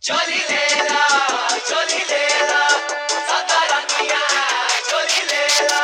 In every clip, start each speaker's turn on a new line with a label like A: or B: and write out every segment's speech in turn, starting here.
A: चोली लेला चोली लेला सतरंगिया चोली लेला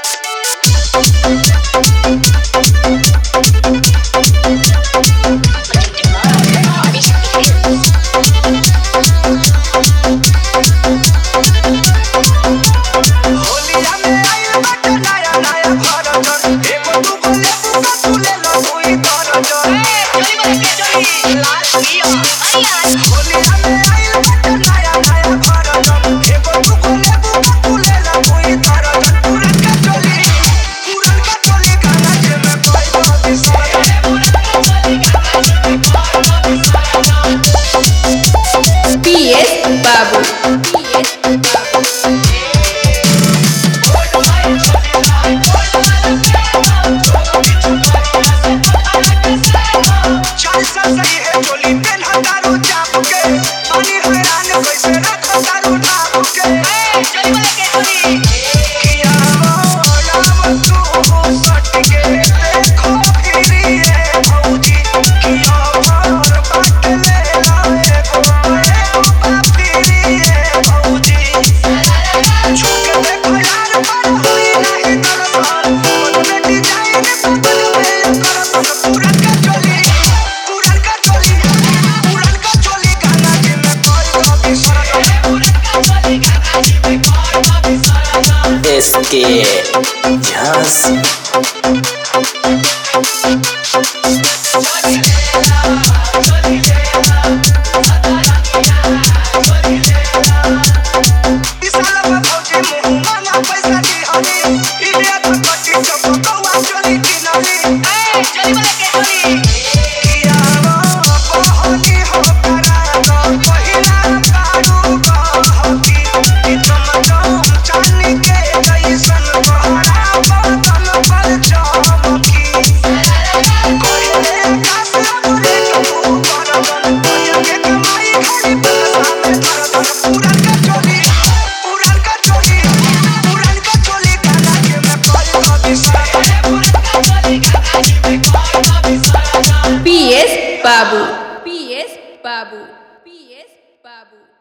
A: होलिया में आइल बट नया नया भरजन एगो तू बोले बुका तू ले लो कोई दरजन चोली बोले के चोली लाल पिया होलिया में आइल बट नया नया भरजन एगो तू बोले बुका तू ले लो कोई दरजन पुरन का चोली गाना के में कोई विसर्जन
B: PS Babu
A: सही है चोली पेन हटारू चाप के पानी हैरान कैसे रखो दारू नाप के चोली बोले के चोली किया राम तू सट के देखो फिरिए भौजी किया और बाट ले लाए गोए फिरिए भौजी झुक देखो यार पर हुई नहीं दरबार मन में डिजाइन बदल में करत पूरा का चोली
C: SK Jhansi
B: PS Babu PS Babu PS Babu